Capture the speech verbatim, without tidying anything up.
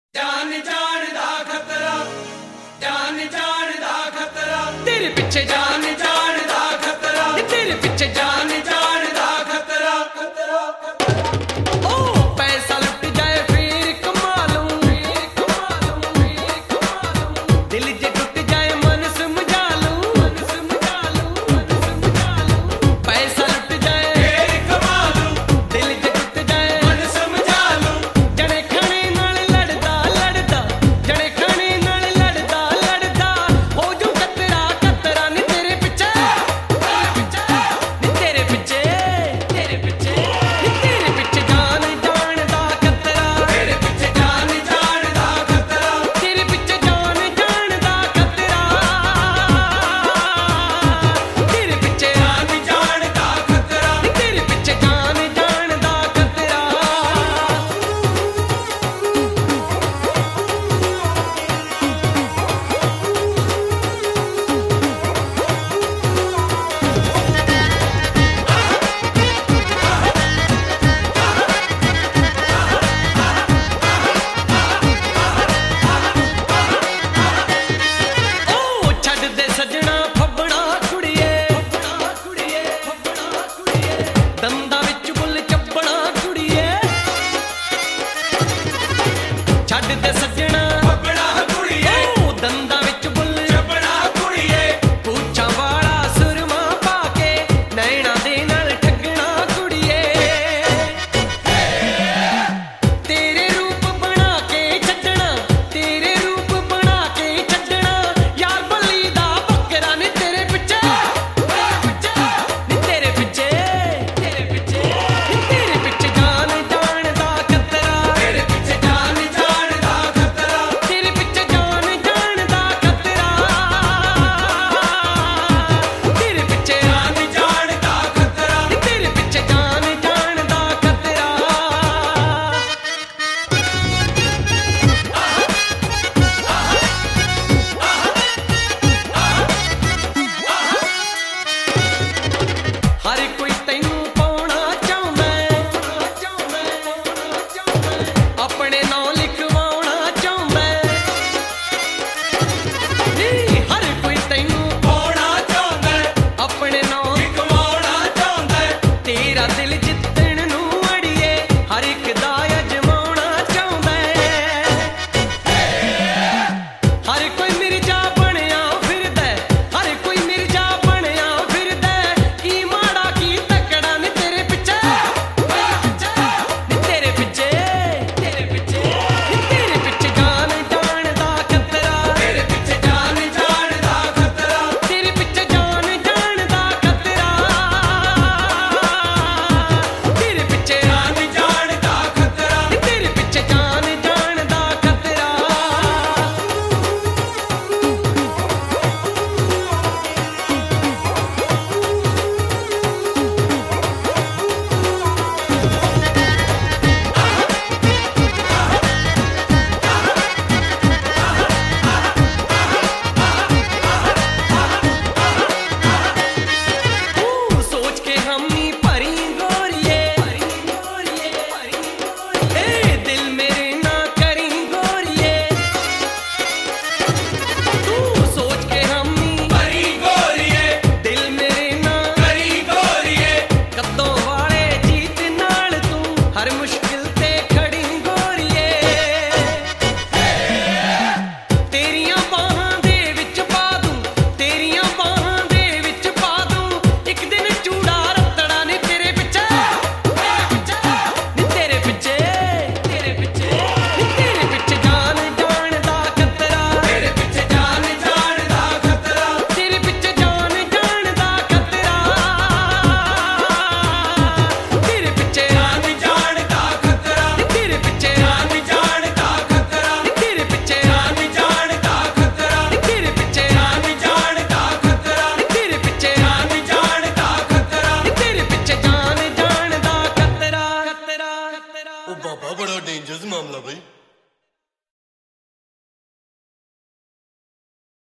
जान जान दा खतरा, जान जान दा खतरा, तेरे पीछे जान जान दा खतरा, तेरे पीछे जान जान दा खतरा, खतरा, खतरा। ओ पैसा लुट जाए फिर कमा लूं, फिर कमा लूं, फिर कमा लूं, दिल जे टूट जाए मन समझा लूं, मन समझा लूं, मन समझा लूं, पैसा लुट जाए फिर कमा लूं, दिल जे टूट जाए मन समझा लूं, जने खाने नाल लड़दा लड़दा, जने खाने नाल लड़दा लड़दा, हो जू कतरा कतरा नी तेरे पिछे, तेरे पिछे, नी तेरे पिछे, तेरे पिछे, नी तेरे पिछे जान जान दा खतरा, तेरे पिछे जान जान दा खतरा, तेरे पिछे जान जान दा खतरा, तेरे पिछे जान जान दा खतरा, नी तेरे पिछे जान जान दा खतरा। ओ छੱਡ ਦੇ ਸੱਜਣਾ ਫੱਬਣਾ ਕੁੜੀਏ, ਫੱਬਣਾ ਕੁੜੀਏ, ਫੱਬਣਾ ਕੁੜੀਏ, ਦੰਦਾਂ ਵਿੱਚ ਬੁੱਲ ਚੱਬਣਾ ਕੁੜੀਏ, ਛੱਡ ਦੇ ਸੱਜਣਾ